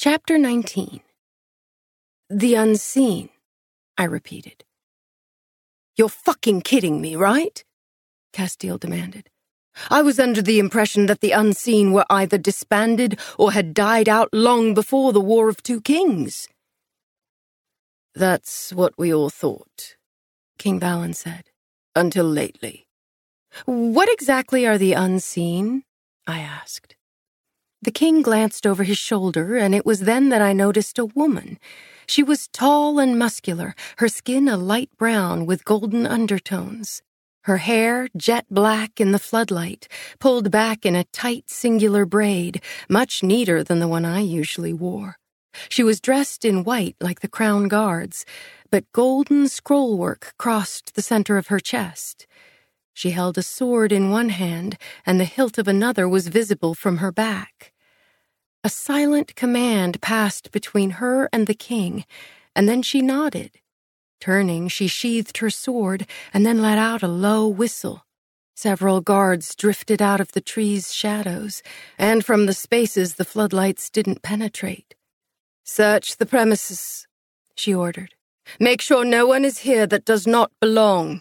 Chapter 19. The Unseen, I repeated. "You're fucking kidding me, right?" Castile demanded. "I was under the impression that the Unseen were either disbanded or had died out long before the War of Two Kings." "That's what we all thought," King Valen said, "until lately." "What exactly are the Unseen?" I asked. The king glanced over his shoulder, and it was then that I noticed a woman. She was tall and muscular, her skin a light brown with golden undertones. Her hair, jet black in the floodlight, pulled back in a tight, singular braid, much neater than the one I usually wore. She was dressed in white like the Crown Guards, but golden scrollwork crossed the center of her chest. She held a sword in one hand, and the hilt of another was visible from her back. A silent command passed between her and the king, and then she nodded. Turning, she sheathed her sword and then let out a low whistle. Several guards drifted out of the trees' shadows, and from the spaces the floodlights didn't penetrate. "Search the premises," she ordered. "Make sure no one is here that does not belong."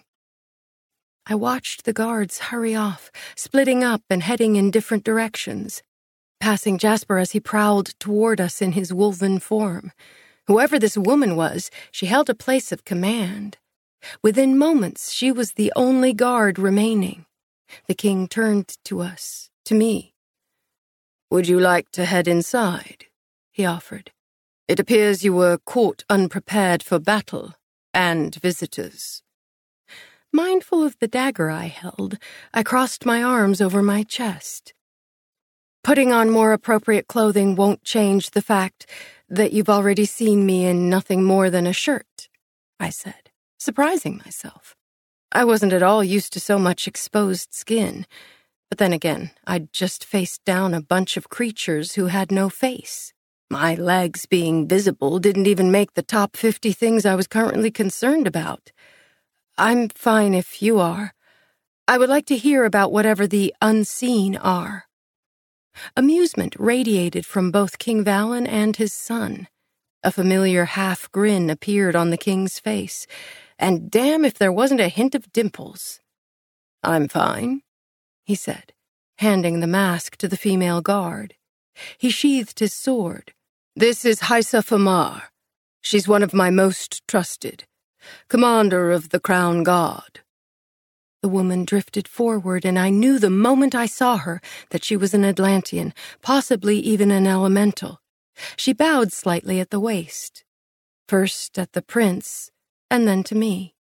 I watched the guards hurry off, splitting up and heading in different directions, passing Jasper as he prowled toward us in his wolven form. Whoever this woman was, she held a place of command. Within moments, she was the only guard remaining. The king turned to us, to me. "Would you like to head inside?" he offered. "It appears you were caught unprepared for battle and visitors." Mindful of the dagger I held, I crossed my arms over my chest. "Putting on more appropriate clothing won't change the fact that you've already seen me in nothing more than a shirt," I said, surprising myself. I wasn't at all used to so much exposed skin, but then again, I'd just faced down a bunch of creatures who had no face. My legs being visible didn't even make the top 50 things I was currently concerned about. "I'm fine if you are. I would like to hear about whatever the Unseen are." Amusement radiated from both King Valen and his son. A familiar half grin appeared on the king's face, and damn if there wasn't a hint of dimples. "I'm fine," he said, handing the mask to the female guard. He sheathed his sword. "This is Haisa Famar. She's one of my most trusted. Commander of the Crown Guard." The woman drifted forward, and I knew the moment I saw her that she was an Atlantean, possibly even an elemental. She bowed slightly at the waist, first at the prince, and then to me.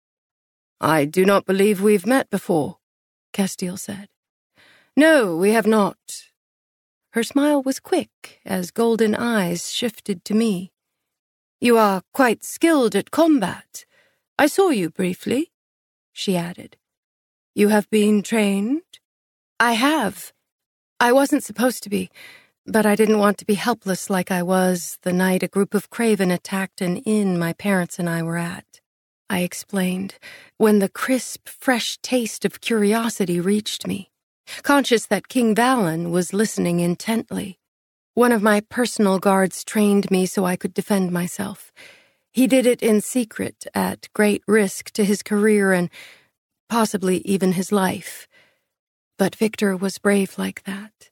"I do not believe we've met before," Castile said. "No, we have not." Her smile was quick as golden eyes shifted to me. "You are quite skilled at combat. I saw you briefly," she added. "You have been trained?" "I have. I wasn't supposed to be, but I didn't want to be helpless like I was the night a group of Craven attacked an inn my parents and I were at," I explained, when the crisp, fresh taste of curiosity reached me, conscious that King Valen was listening intently. One of my personal guards trained me so I could defend myself. He did it in secret, at great risk to his career and possibly even his life. But Victor was brave like that.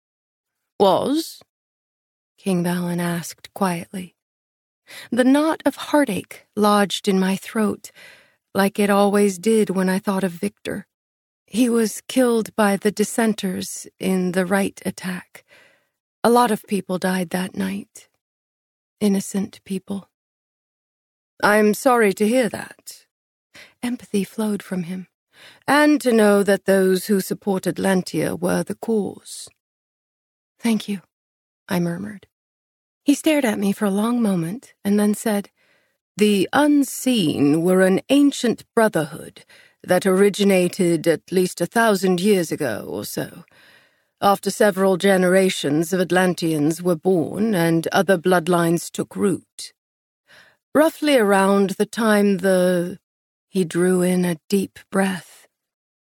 "Was?" King Valen asked quietly. The knot of heartache lodged in my throat, like it always did when I thought of Victor. He was killed by the dissenters in the Right attack. A lot of people died that night. Innocent people. "I'm sorry to hear that." Empathy flowed from him. "And to know that those who supported Atlantia were the cause." "Thank you," I murmured. He stared at me for a long moment and then said, "The Unseen were an ancient brotherhood that originated at least 1,000 years ago or so. After several generations of Atlanteans were born and other bloodlines took root. Roughly around the time He drew in a deep breath.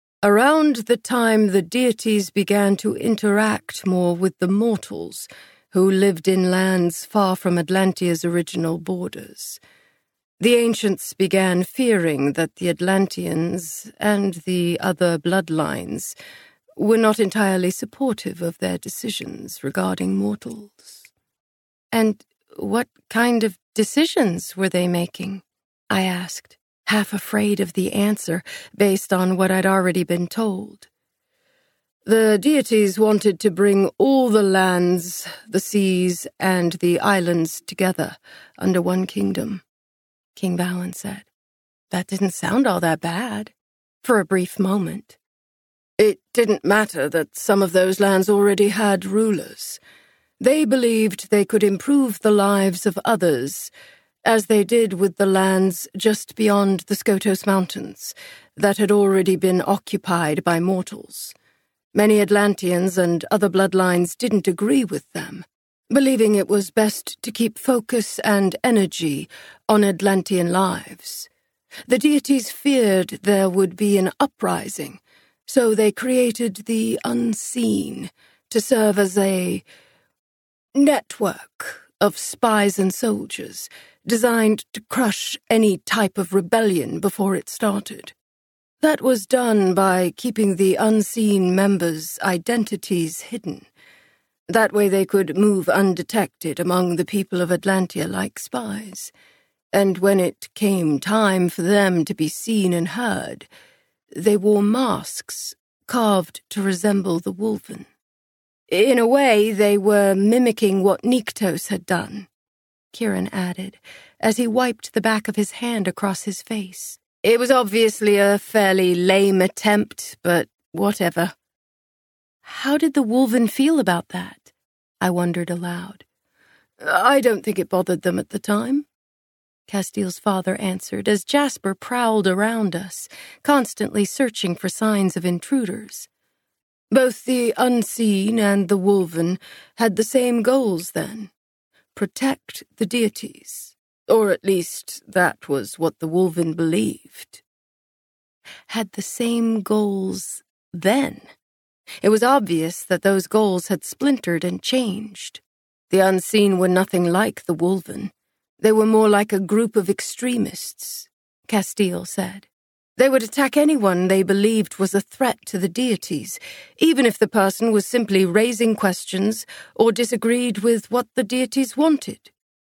"Around the time the deities began to interact more with the mortals, who lived in lands far from Atlantia's original borders. The ancients began fearing that the Atlanteans and the other bloodlines were not entirely supportive of their decisions regarding mortals. And what kind of decisions were they making? I asked, half afraid of the answer based on what I'd already been told. The deities wanted to bring all the lands, the seas, and the islands together under one kingdom, King Valen said. That didn't sound all that bad, for a brief moment. It didn't matter that some of those lands already had rulers. They believed they could improve the lives of others, as they did with the lands just beyond the Skotos Mountains that had already been occupied by mortals. Many Atlanteans and other bloodlines didn't agree with them, believing it was best to keep focus and energy on Atlantean lives. The deities feared there would be an uprising, so they created the Unseen to serve as a network of spies and soldiers designed to crush any type of rebellion before it started. That was done by keeping the Unseen members' identities hidden. That way they could move undetected among the people of Atlantia like spies. And when it came time for them to be seen and heard, they wore masks carved to resemble the Wolven. In a way, they were mimicking what Nyktos had done, Kieran added, as he wiped the back of his hand across his face. It was obviously a fairly lame attempt, but whatever. How did the Wolven feel about that? I wondered aloud. I don't think it bothered them at the time, Castiel's father answered as Jasper prowled around us, constantly searching for signs of intruders. Both the Unseen and the Wolven had the same goals then: protect the deities. Or at least that was what the Wolven believed. Had the same goals then? It was obvious that those goals had splintered and changed. The Unseen were nothing like the Wolven. They were more like a group of extremists, Castiel said. They would attack anyone they believed was a threat to the deities, even if the person was simply raising questions or disagreed with what the deities wanted.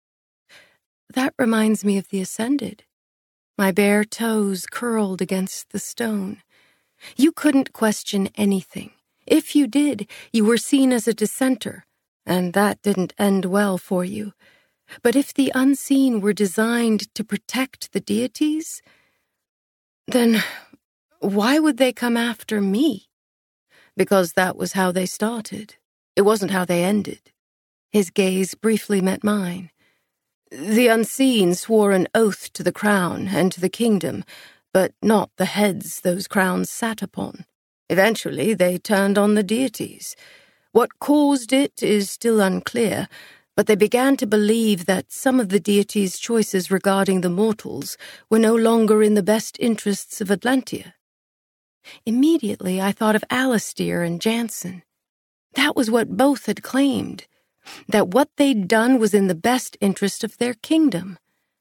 That reminds me of the Ascended. My bare toes curled against the stone. You couldn't question anything. If you did, you were seen as a dissenter, and that didn't end well for you. But if the Unseen were designed to protect the deities, then why would they come after me? Because that was how they started. It wasn't how they ended. His gaze briefly met mine. The Unseen swore an oath to the crown and to the kingdom, but not the heads those crowns sat upon. Eventually, they turned on the deities. What caused it is still unclear, but they began to believe that some of the deities' choices regarding the mortals were no longer in the best interests of Atlantia. Immediately, I thought of Alistair and Jansen. That was what both had claimed, that what they'd done was in the best interest of their kingdom.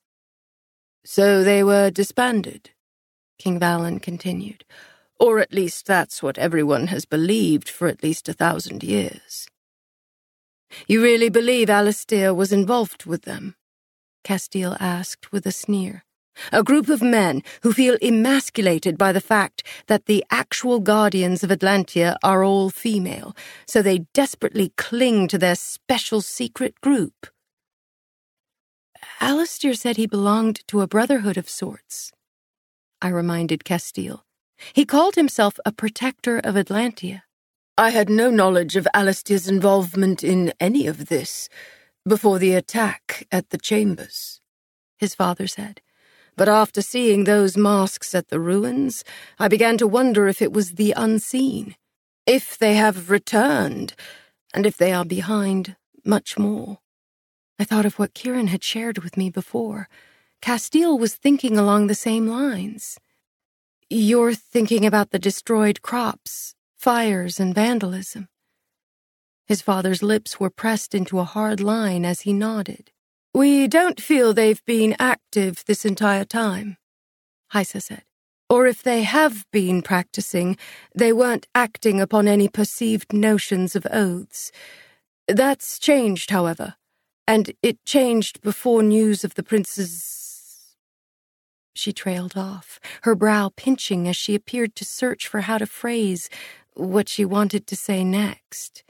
So they were disbanded, King Valen continued, or at least that's what everyone has believed for at least 1,000 years. You really believe Alistair was involved with them? Castiel asked with a sneer. A group of men who feel emasculated by the fact that the actual guardians of Atlantia are all female, so they desperately cling to their special secret group. Alistair said he belonged to a brotherhood of sorts, I reminded Castiel. He called himself a protector of Atlantia. I had no knowledge of Alistair's involvement in any of this before the attack at the chambers, his father said. But after seeing those masks at the ruins, I began to wonder if it was the Unseen, if they have returned, and if they are behind much more. I thought of what Kieran had shared with me before. Castiel was thinking along the same lines. You're thinking about the destroyed crops, fires, and vandalism. His father's lips were pressed into a hard line as he nodded. We don't feel they've been active this entire time, Heisa said. Or if they have been practicing, they weren't acting upon any perceived notions of oaths. That's changed, however, and it changed before news of the prince's... She trailed off, her brow pinching as she appeared to search for how to phrase what she wanted to say next.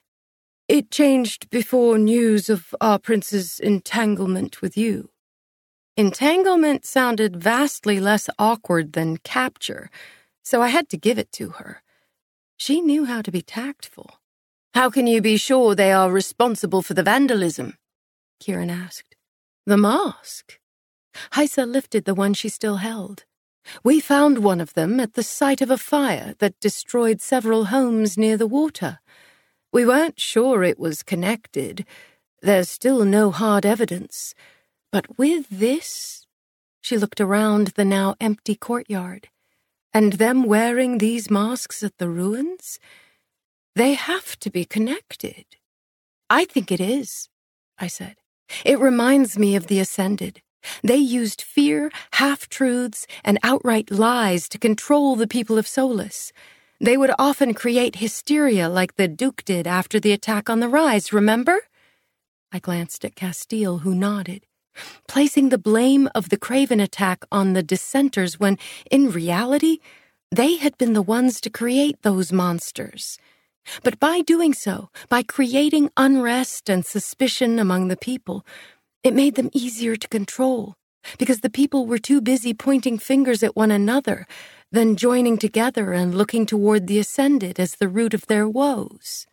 It changed before news of our prince's entanglement with you. Entanglement sounded vastly less awkward than capture, so I had to give it to her. She knew how to be tactful. How can you be sure they are responsible for the vandalism? Kieran asked. The mask? Heisa lifted the one she still held. We found one of them at the site of a fire that destroyed several homes near the water. We weren't sure it was connected. There's still no hard evidence. But with this, she looked around the now empty courtyard, and them wearing these masks at the ruins, they have to be connected. I think it is, I said. It reminds me of the Ascended. They used fear, half-truths, and outright lies to control the people of Solis. They would often create hysteria like the Duke did after the attack on the Rise, remember? I glanced at Castile, who nodded, placing the blame of the Craven attack on the dissenters when, in reality, they had been the ones to create those monsters. But by doing so, by creating unrest and suspicion among the people, it made them easier to control, because the people were too busy pointing fingers at one another than joining together and looking toward the Ascended as the root of their woes.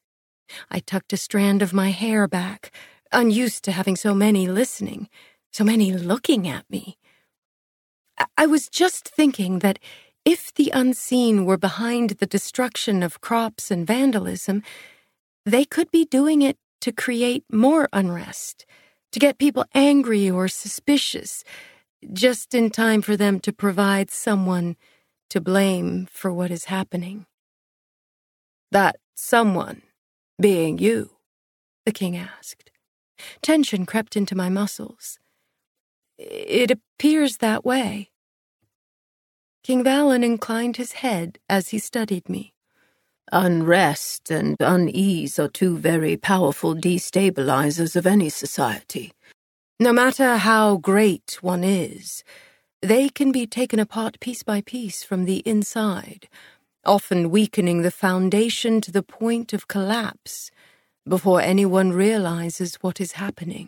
I tucked a strand of my hair back, unused to having so many listening, so many looking at me. I was just thinking that if the unseen were behind the destruction of crops and vandalism, they could be doing it to create more unrest, to get people angry or suspicious, just in time for them to provide someone to blame for what is happening. That someone being you, the king asked. Tension crept into my muscles. It appears that way. King Valen inclined his head as he studied me. Unrest and unease are two very powerful destabilizers of any society. No matter how great one is, they can be taken apart piece by piece from the inside, often weakening the foundation to the point of collapse before anyone realizes what is happening.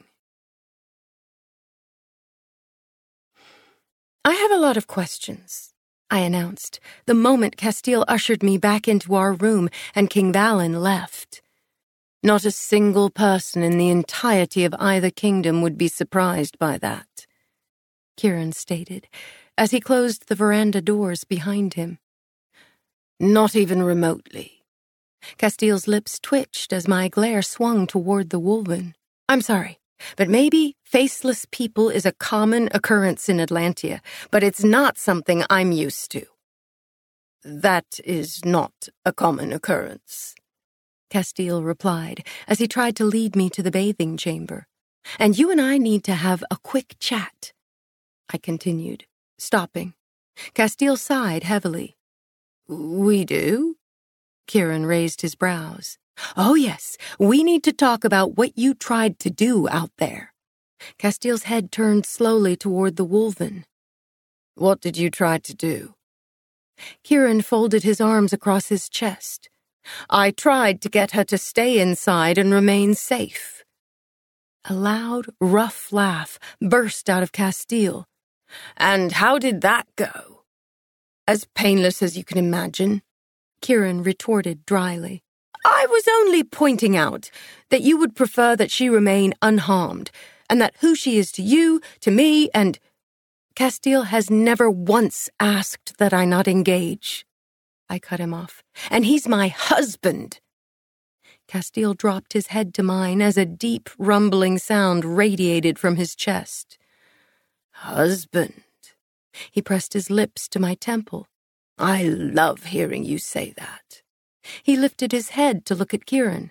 I have a lot of questions, I announced, the moment Castile ushered me back into our room and King Valen left. Not a single person in the entirety of either kingdom would be surprised by that, Kieran stated, as he closed the veranda doors behind him. Not even remotely. Castile's lips twitched as my glare swung toward the Wolven. I'm sorry, but maybe faceless people is a common occurrence in Atlantia, but it's not something I'm used to. That is not a common occurrence, Castile replied as he tried to lead me to the bathing chamber. And you and I need to have a quick chat, I continued, stopping. Castile sighed heavily. We do? Kieran raised his brows. Oh, yes, we need to talk about what you tried to do out there. Castile's head turned slowly toward the Wolven. What did you try to do? Kieran folded his arms across his chest. I tried to get her to stay inside and remain safe. A loud, rough laugh burst out of Castile. And how did that go? As painless as you can imagine, Kieran retorted dryly. I was only pointing out that you would prefer that she remain unharmed, and that who she is to you, to me, and... Castile has never once asked that I not engage. I cut him off. And he's my husband. Castile dropped his head to mine as a deep, rumbling sound radiated from his chest. Husband. He pressed his lips to my temple. I love hearing you say that. He lifted his head to look at Kieran.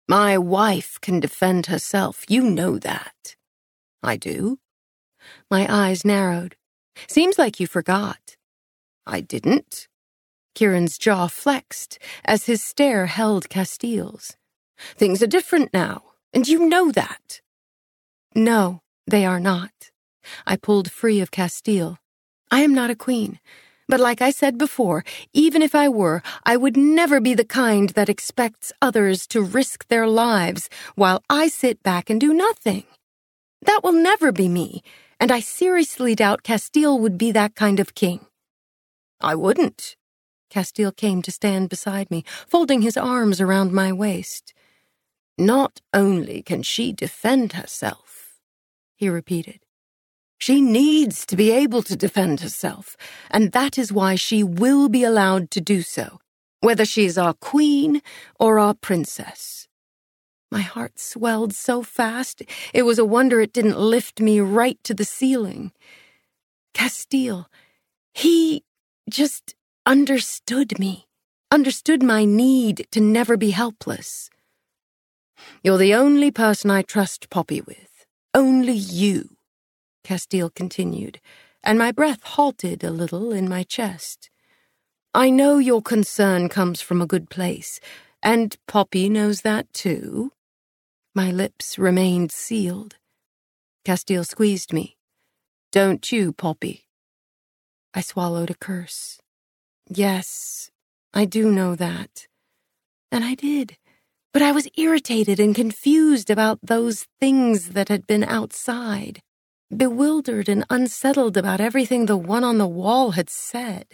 My wife can defend herself. You know that. I do. My eyes narrowed. Seems like you forgot. I didn't. Kieran's jaw flexed as his stare held Castile's. Things are different now, and you know that. No, they are not. I pulled free of Castile. I am not a queen, but like I said before, even if I were, I would never be the kind that expects others to risk their lives while I sit back and do nothing. That will never be me, and I seriously doubt Castile would be that kind of king. I wouldn't. Castile came to stand beside me, folding his arms around my waist. Not only can she defend herself, he repeated. She needs to be able to defend herself, and that is why she will be allowed to do so, whether she is our queen or our princess. My heart swelled so fast, it was a wonder it didn't lift me right to the ceiling. Castile, he just understood me, understood my need to never be helpless. You're the only person I trust Poppy with. Only you, Castile continued, and my breath halted a little in my chest. I know your concern comes from a good place, and Poppy knows that too. My lips remained sealed. Castile squeezed me. Don't you, Poppy? I swallowed a curse. Yes, I do know that. And I did. But I was irritated and confused about those things that had been outside, bewildered and unsettled about everything the one on the wall had said.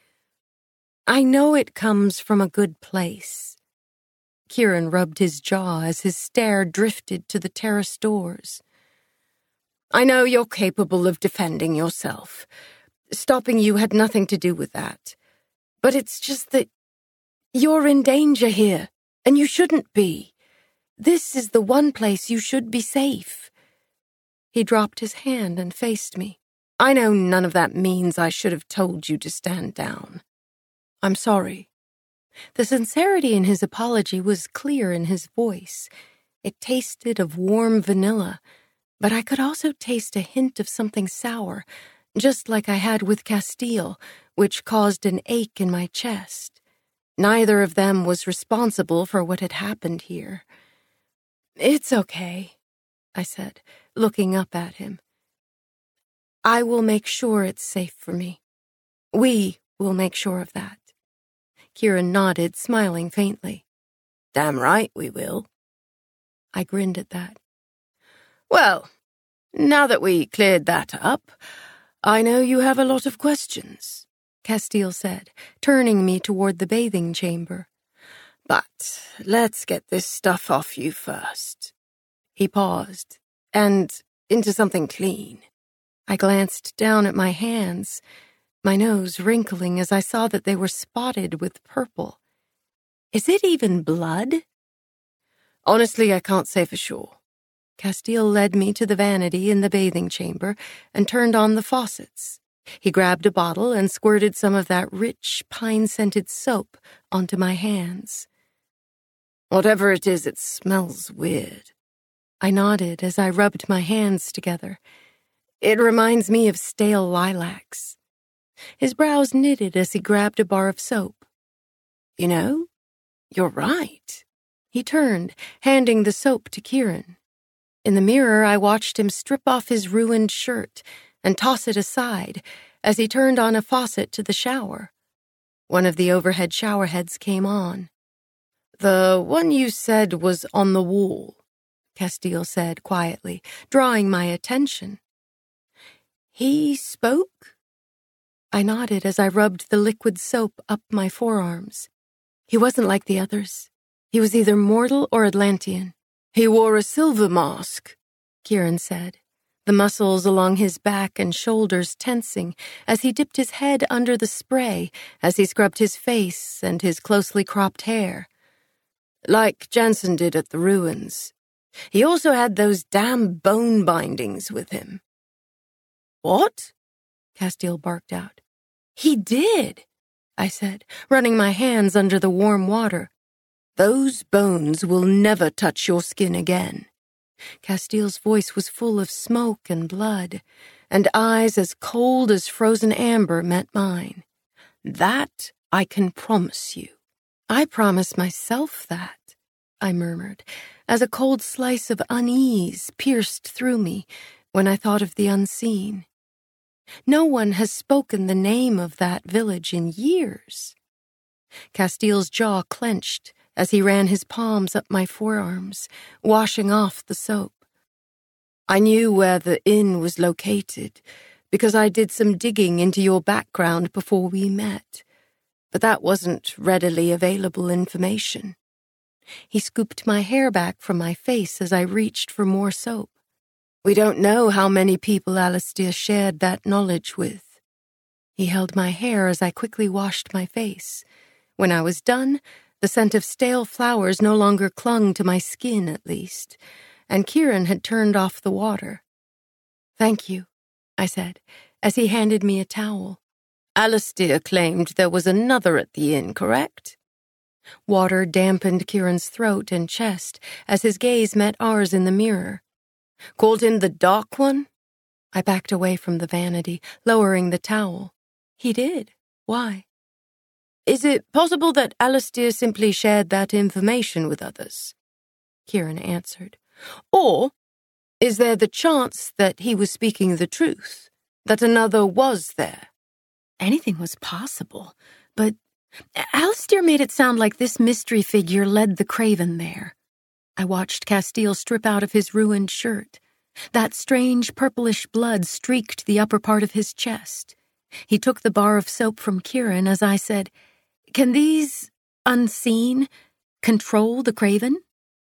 I know it comes from a good place. Kieran rubbed his jaw as his stare drifted to the terrace doors. I know you're capable of defending yourself. Stopping you had nothing to do with that. But it's just that you're in danger here, and you shouldn't be. This is the one place you should be safe. He dropped his hand and faced me. I know none of that means I should have told you to stand down. I'm sorry. The sincerity in his apology was clear in his voice. It tasted of warm vanilla, but I could also taste a hint of something sour, just like I had with Castile, which caused an ache in my chest. Neither of them was responsible for what had happened here. It's okay, I said, looking up at him. I will make sure it's safe for me. We will make sure of that. Kieran nodded, smiling faintly. Damn right we will. I grinned at that. Well, now that we cleared that up, I know you have a lot of questions, Castile said, turning me toward the bathing chamber. But let's get this stuff off you first. He paused, and into something clean. I glanced down at my hands, my nose wrinkling as I saw that they were spotted with purple. Is it even blood? Honestly, I can't say for sure. Castile led me to the vanity in the bathing chamber and turned on the faucets. He grabbed a bottle and squirted some of that rich, pine-scented soap onto my hands. Whatever it is, it smells weird. I nodded as I rubbed my hands together. It reminds me of stale lilacs. His brows knitted as he grabbed a bar of soap. You know, you're right. He turned, handing the soap to Kieran. In the mirror, I watched him strip off his ruined shirt and toss it aside as he turned on a faucet to the shower. One of the overhead shower heads came on. The one you said was on the wall, Castile said quietly, drawing my attention. He spoke? I nodded as I rubbed the liquid soap up my forearms. He wasn't like the others. He was either mortal or Atlantean. He wore a silver mask, Kieran said, the muscles along his back and shoulders tensing as he dipped his head under the spray as he scrubbed his face and his closely cropped hair. Like Jansen did at the ruins. He also had those damn bone bindings with him. What? Castile barked out. He did, I said, running my hands under the warm water. Those bones will never touch your skin again. Castiel's voice was full of smoke and blood, and eyes as cold as frozen amber met mine. That I can promise you. I promise myself that, I murmured, as a cold slice of unease pierced through me when I thought of the unseen. No one has spoken the name of that village in years. Castiel's jaw clenched as he ran his palms up my forearms, washing off the soap. I knew where the inn was located because I did some digging into your background before we met, but that wasn't readily available information. He scooped my hair back from my face as I reached for more soap. We don't know how many people Alistair shared that knowledge with. He held my hair as I quickly washed my face. When I was done, the scent of stale flowers no longer clung to my skin, at least, and Kieran had turned off the water. "Thank you," I said, as he handed me a towel. "Alistair claimed there was another at the inn, correct?" Water dampened Kieran's throat and chest as his gaze met ours in the mirror. "Called him the Dark One?" I backed away from the vanity, lowering the towel. "He did. Why?" "Is it possible that Alistair simply shared that information with others?" Kieran answered. "Or is there the chance that he was speaking the truth, that another was there?" Anything was possible, but Alistair made it sound like this mystery figure led the Craven there. I watched Castiel strip out of his ruined shirt. That strange purplish blood streaked the upper part of his chest. He took the bar of soap from Kieran as I said, "Can these unseen control the Craven?"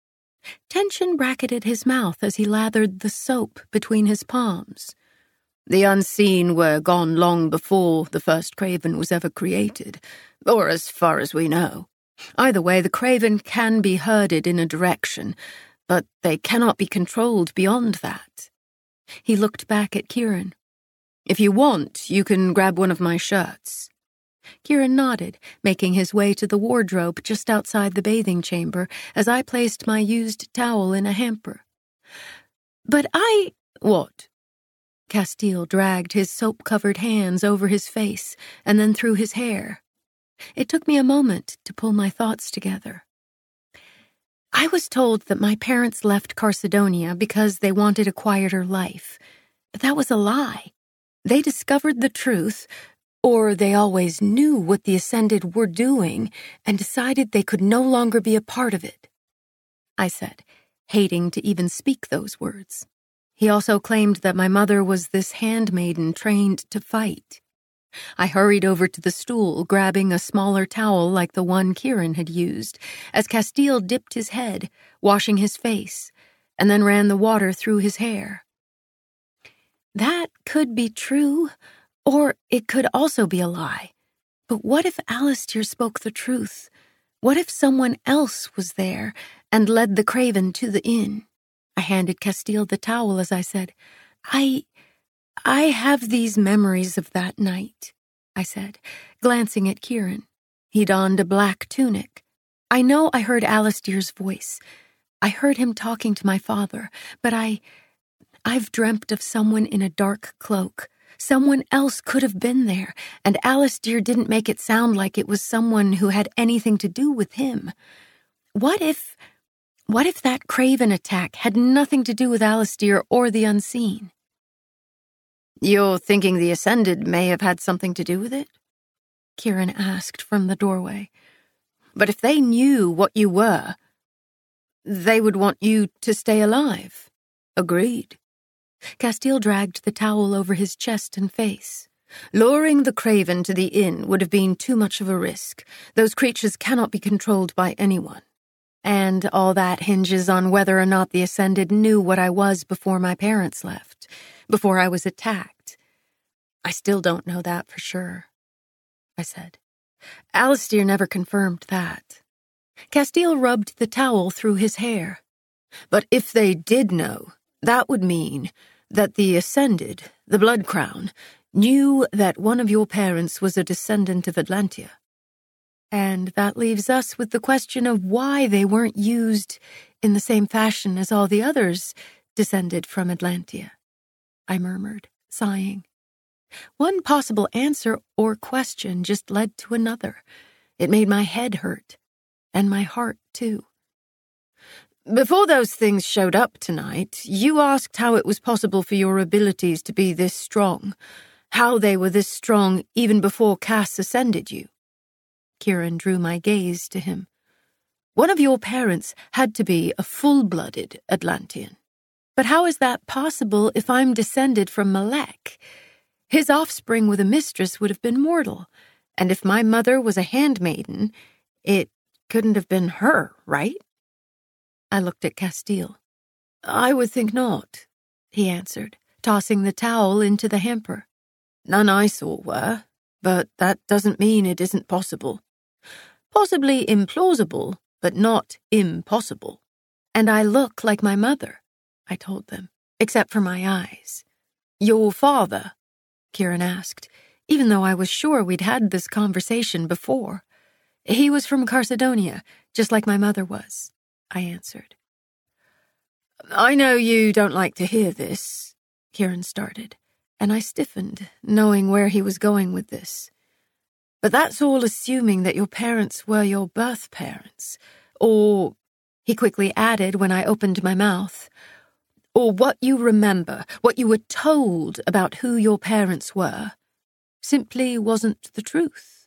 Tension bracketed his mouth as he lathered the soap between his palms. "The unseen were gone long before the first Craven was ever created, or as far as we know. Either way, the Craven can be herded in a direction, but they cannot be controlled beyond that." He looked back at Kieran. "If you want, you can grab one of my shirts." Kieran nodded, making his way to the wardrobe just outside the bathing chamber as I placed my used towel in a hamper. "But What?" Castiel dragged his soap-covered hands over his face and then through his hair. It took me a moment to pull my thoughts together. "I was told that my parents left Carcedonia because they wanted a quieter life, but that was a lie. They discovered the truth, or they always knew what the Ascended were doing and decided they could no longer be a part of it," I said, hating to even speak those words. He also claimed that my mother was this handmaiden trained to fight. I hurried over to the stool, grabbing a smaller towel like the one Kieran had used, as Castiel dipped his head, washing his face, and then ran the water through his hair. That could be true, or it could also be a lie. But what if Alistair spoke the truth? What if someone else was there and led the Craven to the inn? I handed Castiel the towel as I said, I have these memories of that night," I said, glancing at Kieran. He donned a black tunic. I know I heard Alistair's voice. I heard him talking to my father, but I've dreamt of someone in a dark cloak. Someone else could have been there, and Alistair didn't make it sound like it was someone who had anything to do with him. What if that Craven attack had nothing to do with Alistair or the unseen? "You're thinking the Ascended may have had something to do with it?" Kieran asked from the doorway. "But if they knew what you were, they would want you to stay alive." "Agreed." Castiel dragged the towel over his chest and face. "Luring the Craven to the inn would have been too much of a risk. Those creatures cannot be controlled by anyone. And all that hinges on whether or not the Ascended knew what I was before my parents left, before I was attacked. I still don't know that for sure," I said. Alistair never confirmed that. Castiel rubbed the towel through his hair. "But if they did know, that would mean that the Ascended, the Blood Crown, knew that one of your parents was a descendant of Atlantia." And that leaves us with the question of why they weren't used in the same fashion as all the others descended from Atlantia, I murmured, sighing. One possible answer or question just led to another. It made my head hurt, and my heart, too. Before those things showed up tonight, you asked how it was possible for your abilities to be this strong, how they were this strong even before Cass ascended you. Kieran drew my gaze to him. One of your parents had to be a full-blooded Atlantean. But how is that possible if I'm descended from Malek? His offspring with a mistress would have been mortal, and if my mother was a handmaiden, it couldn't have been her, right? I looked at Castile. I would think not, he answered, tossing the towel into the hamper. None I saw were, but that doesn't mean it isn't possible. Possibly implausible, but not impossible. And I look like my mother, I told them, except for my eyes. Your father? Kieran asked, even though I was sure we'd had this conversation before. He was from Carcedonia, just like my mother was, I answered. I know you don't like to hear this, Kieran started, and I stiffened, knowing where he was going with this. But that's all assuming that your parents were your birth parents, or, he quickly added when I opened my mouth, or what you remember, what you were told about who your parents were, simply wasn't the truth.